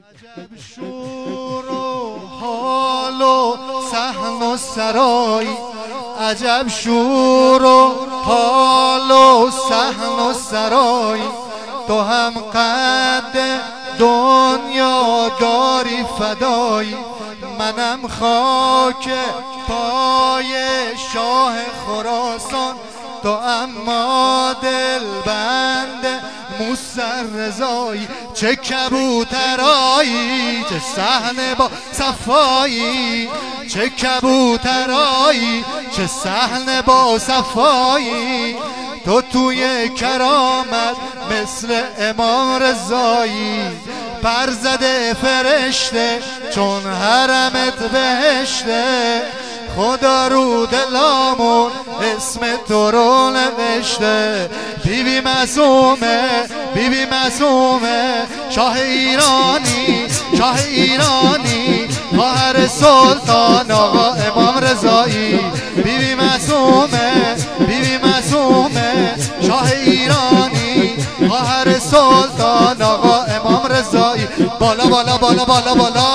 عجب شور و حال و صحن و سرای، عجب شور و حال و صحن و سرای، تو هم قد دنیا داری فدایی، منم خاک پای شاه خراسان، تو اما دلبند موسی رضایی. چه کبوترایی، چه صحن با صفایی، چه کبوترایی، چه صحن با صفایی، تو توی کرامت مثل امام رضایی، برزده فرشته چون حرمت بهشته، خدا رو دلامون اسم تو رو نوشته. بیبی معصومه، بیبی معصومه، شاه ایرانی، شاه ایرانی، خواهر سلطان آقا امام رضایی. بیبی معصومه، بیبی معصومه، شاه ایرانی، خواهر سلطان آقا امام رضایی. بالا بالا بالا بالا بالا.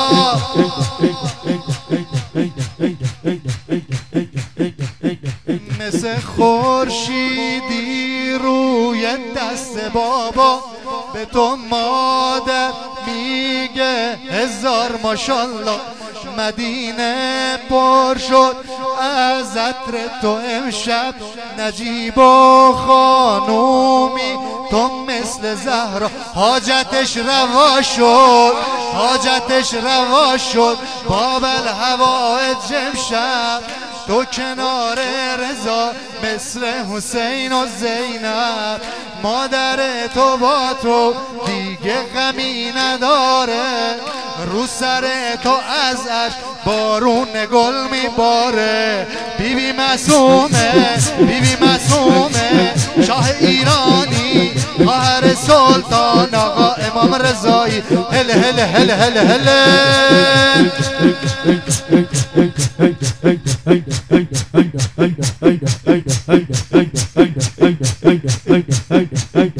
مثل خورشیدی روی دست بابا، به تو مادر میگه هزار ماشالله. مدینه پر شد از عطر تو امشب، نجیب و خانومی تو مثل زهرا. حاجتش روا شد، حاجتش روا شد، باب الهوائج امشب، تو کنار رضا مثل حسین و زینب. مادر تو با تو دیگه غمی نداره، رو سر تو از عشق بارون گل میباره. بیبی معصومه، بیبی معصومه، شاه ایرانی، خواهر سلطان آقا امام رضایی. هله هله هله هله هله. Hey